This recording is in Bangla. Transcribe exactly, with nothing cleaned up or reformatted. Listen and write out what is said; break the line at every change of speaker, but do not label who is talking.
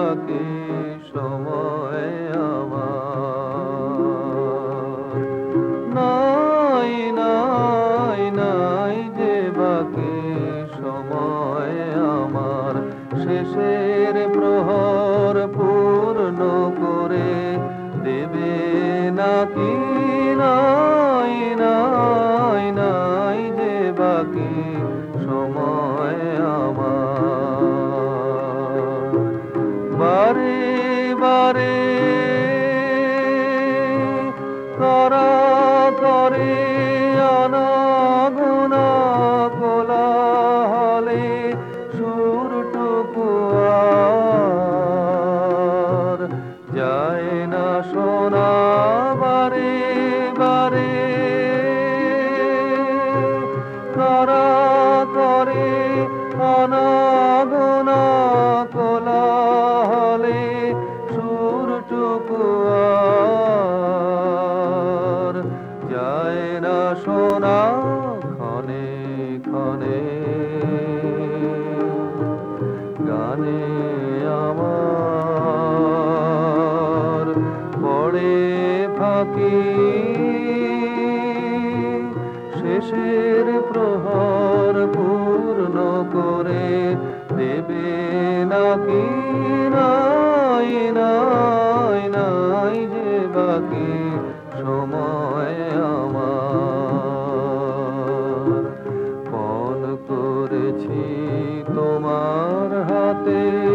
বাকি সময় আমার, নাই নাই নাই যে বাকি সময় আমার, শেষের প্রহর পূর্ণ করে দেবে নাকি, নাই নাই নাই যে বাকি সময় আমার। বারে বারে করা করে আনাগোনা কোলাহলে সুরটুকু আর যায় না শোনা, বারে বারে করা করে আনাগোনা কোলাহলে সুরটুকু আর যায় না শোনা। ক্ষণে ক্ষণে গানে আমার পড়ে ফাঁকি, শেষের প্রহর পূর্ণ করে দেবে নাকি, নাই নাই নাই যে বাকি সময় আমার। পণ করেছি তোমার হাতে